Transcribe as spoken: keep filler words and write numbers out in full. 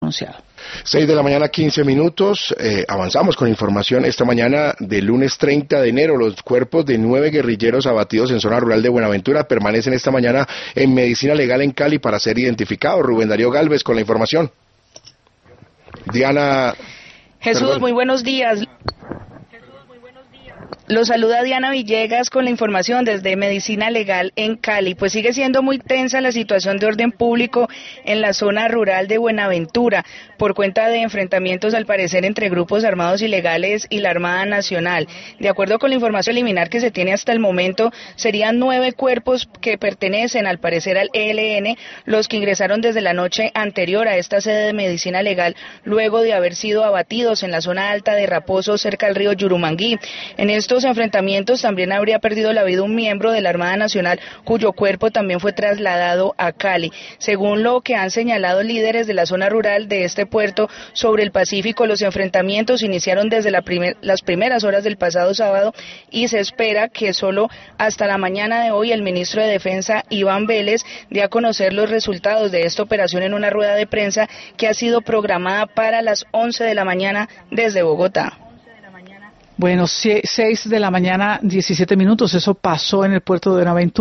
anunciado. Seis de la mañana, quince minutos. Eh, avanzamos con información esta mañana del lunes treinta de enero. Los cuerpos de nueve guerrilleros abatidos en zona rural de Buenaventura permanecen esta mañana en medicina legal en Cali para ser identificados. Rubén Darío Galvez con la información. Diana. Jesús, perdón. Muy buenos días. Los saluda Diana Villegas con la información desde Medicina Legal en Cali. Pues sigue siendo muy tensa la situación de orden público en la zona rural de Buenaventura por cuenta de enfrentamientos al parecer entre grupos armados ilegales y la Armada Nacional. De acuerdo con la información preliminar que se tiene hasta el momento, serían nueve cuerpos que pertenecen al parecer al E L N los que ingresaron desde la noche anterior a esta sede de Medicina Legal luego de haber sido abatidos en la zona alta de Raposo cerca al río Yurumanguí. En estos enfrentamientos también habría perdido la vida un miembro de la Armada Nacional cuyo cuerpo también fue trasladado a Cali. Según lo que han señalado líderes de la zona rural de este puerto sobre el Pacífico, los enfrentamientos iniciaron desde la primer, las primeras horas del pasado sábado y se espera que solo hasta la mañana de hoy el ministro de Defensa, Iván Vélez, dé a conocer los resultados de esta operación en una rueda de prensa que ha sido programada para las once de la mañana desde Bogotá. Bueno, seis de la mañana, diecisiete minutos, eso pasó en el puerto de Buenaventura.